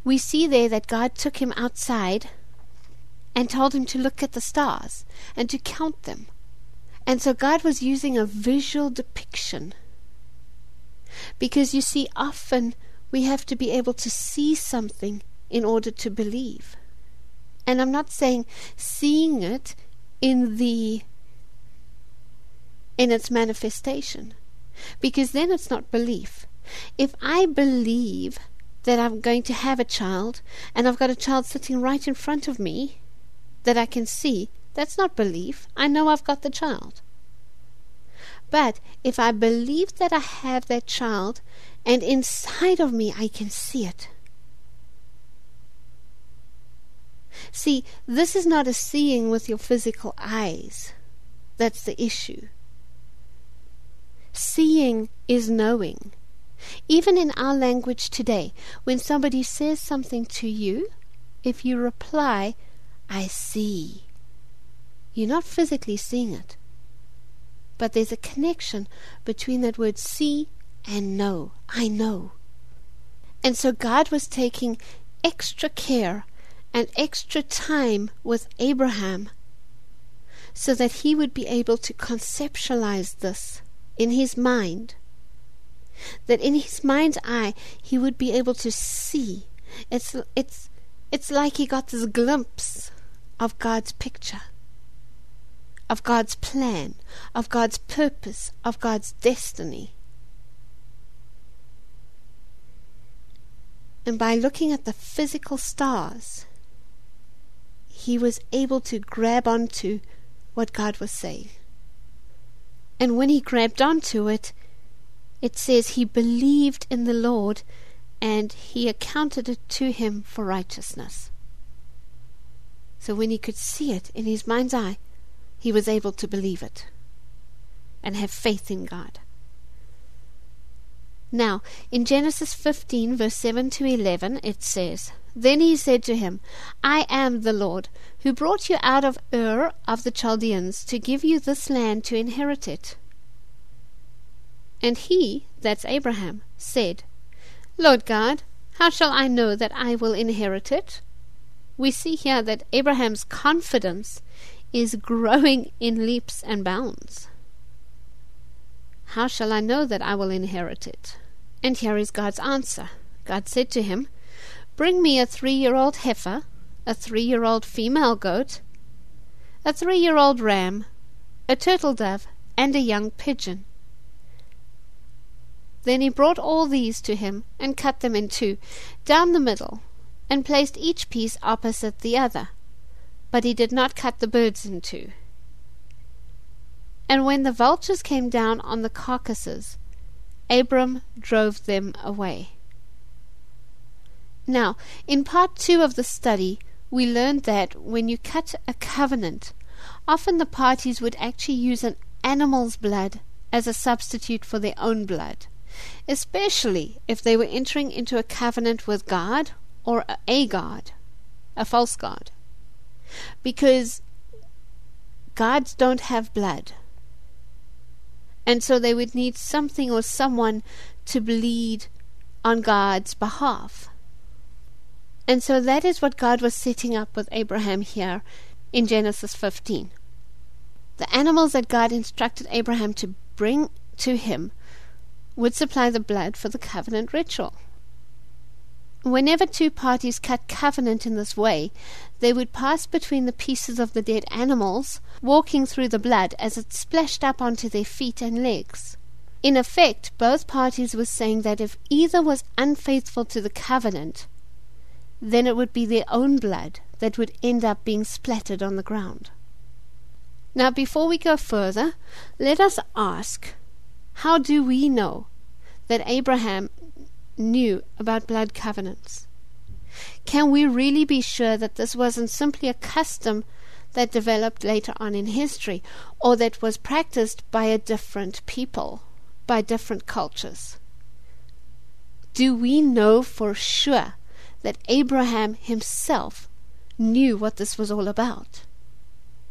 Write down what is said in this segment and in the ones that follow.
we see there that God took him outside and told him to look at the stars and to count them. And so God was using a visual depiction. Because you see, often we have to be able to see something in order to believe. And I'm not saying seeing it in its manifestation, because then it's not belief. If I believe that I'm going to have a child, and I've got a child sitting right in front of me that I can see, that's not belief. I know I've got the child. But if I believe that I have that child, and inside of me I can see it. See, this is not a seeing with your physical eyes. That's the issue. Seeing is knowing. Even in our language today, when somebody says something to you, if you reply, I see, you're not physically seeing it. But there's a connection between that word see and know. I know. And so God was taking extra care and extra time with Abraham so that he would be able to conceptualize this in his mind. That in his mind's eye he would be able to see. It's like he got this glimpse of God's picture, of God's plan, of God's purpose, of God's destiny. And by looking at the physical stars, he was able to grab onto what God was saying. And when he grabbed onto it, it says he believed in the Lord and he accounted it to him for righteousness. So when he could see it in his mind's eye, he was able to believe it and have faith in God. Now, in Genesis 15, verse 7 to 11, it says, Then he said to him, I am the Lord, who brought you out of Ur of the Chaldeans to give you this land to inherit it. And he, that's Abraham, said, Lord God, how shall I know that I will inherit it? We see here that Abraham's confidence is growing in leaps and bounds. How shall I know that I will inherit it? And here is God's answer. God said to him, Bring me a 3-year-old heifer, a 3-year-old female goat, a 3-year-old ram, a turtle dove, and a young pigeon. Then he brought all these to him, and cut them in two, down the middle, and placed each piece opposite the other. But he did not cut the birds in two. And when the vultures came down on the carcasses, Abram drove them away. Now, in part 2 of the study, we learned that when you cut a covenant, often the parties would actually use an animal's blood as a substitute for their own blood, especially if they were entering into a covenant with God or a god, a false god, because gods don't have blood. And so they would need something or someone to bleed on God's behalf. And so that is what God was setting up with Abraham here in Genesis 15. The animals that God instructed Abraham to bring to him would supply the blood for the covenant ritual. Whenever two parties cut covenant in this way, they would pass between the pieces of the dead animals, walking through the blood as it splashed up onto their feet and legs. In effect, both parties were saying that if either was unfaithful to the covenant, then it would be their own blood that would end up being splattered on the ground. Now, before we go further, let us ask, how do we know that Abraham knew about blood covenants? Can we really be sure that this wasn't simply a custom that developed later on in history, or that was practiced by a different people, by different cultures? Do we know for sure that Abraham himself knew what this was all about?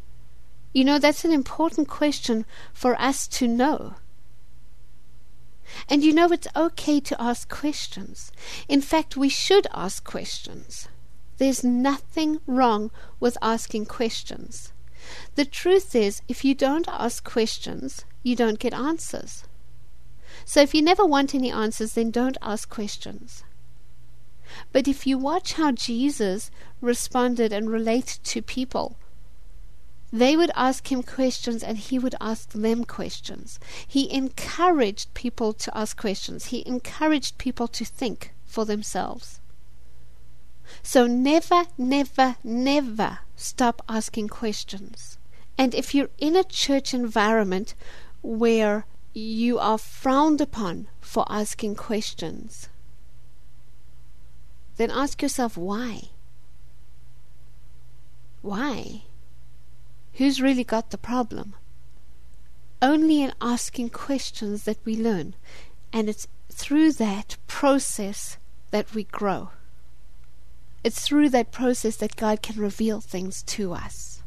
You know, that's an important question for us to know. And you know, it's okay to ask questions. In fact, we should ask questions. There's nothing wrong with asking questions. The truth is, if you don't ask questions, you don't get answers. So if you never want any answers, then don't ask questions. But if you watch how Jesus responded and related to people, they would ask him questions and he would ask them questions. He encouraged people to ask questions. He encouraged people to think for themselves. So never, never, never stop asking questions. And if you're in a church environment where you are frowned upon for asking questions, then ask yourself why. Why? Who's really got the problem? Only in asking questions that we learn, and it's through that process that we grow. It's through that process that God can reveal things to us.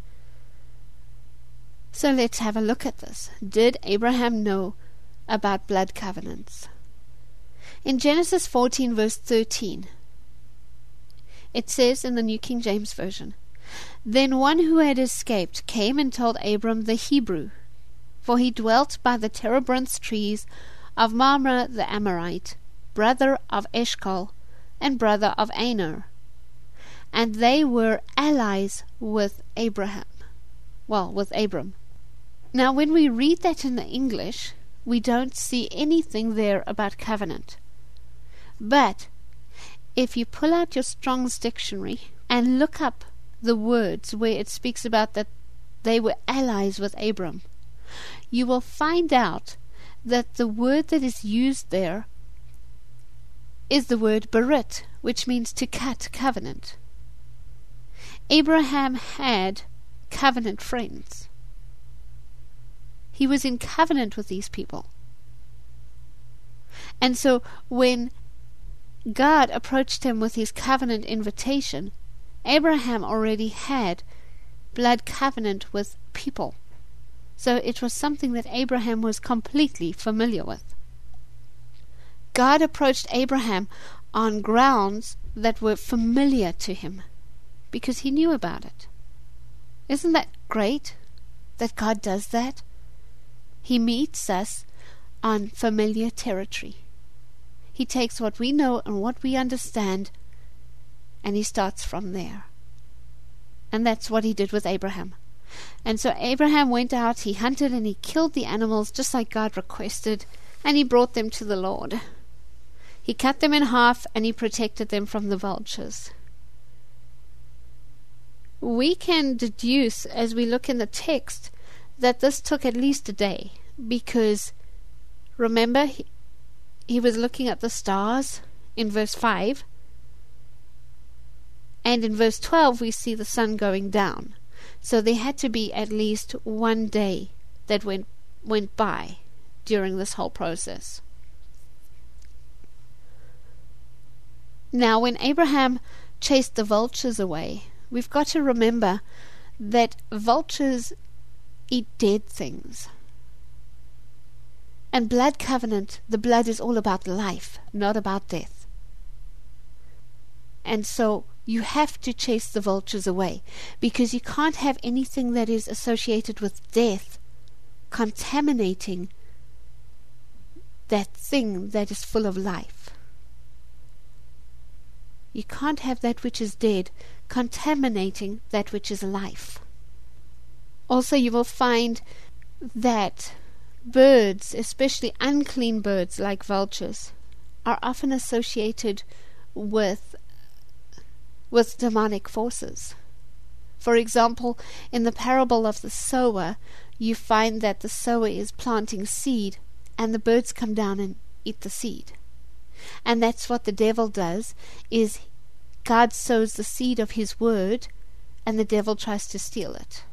So let's have a look at this. Did Abraham know about blood covenants? In Genesis 14 verse 13, it says in the New King James Version, "Then one who had escaped came and told Abram the Hebrew, for he dwelt by the terebinth trees of Mamre the Amorite, brother of Eshcol, and brother of Aner. And they were allies with Abraham." Well, with Abram. Now, when we read that in the English, we don't see anything there about covenant. But if you pull out your Strong's dictionary and look up the words where it speaks about that they were allies with Abram, you will find out that the word that is used there is the word berit, which means to cut covenant. Abraham had covenant friends. He was in covenant with these people. And so when God approached him with his covenant invitation, Abraham already had blood covenant with people. So it was something that Abraham was completely familiar with. God approached Abraham on grounds that were familiar to him because he knew about it. Isn't that great that God does that? He meets us on familiar territory. He takes what we know and what we understand, and he starts from there. And that's what he did with Abraham. And so Abraham went out, he hunted and he killed the animals just like God requested, and he brought them to the Lord. He cut them in half and he protected them from the vultures. We can deduce, as we look in the text, that this took at least a day, because remember, he was looking at the stars in verse 5, and in verse 12 we see the sun going down. So there had to be at least one day that went by during this whole process. Now, when Abraham chased the vultures away, we've got to remember that vultures eat dead things. And blood covenant, the blood is all about life, not about death. And so you have to chase the vultures away, because you can't have anything that is associated with death contaminating that thing that is full of life. You can't have that which is dead contaminating that which is life. Also, you will find that birds, especially unclean birds like vultures, are often associated with demonic forces. For example, in the parable of the sower, you find that the sower is planting seed and the birds come down and eat the seed. And that's what the devil does, is God sows the seed of his word and the devil tries to steal it.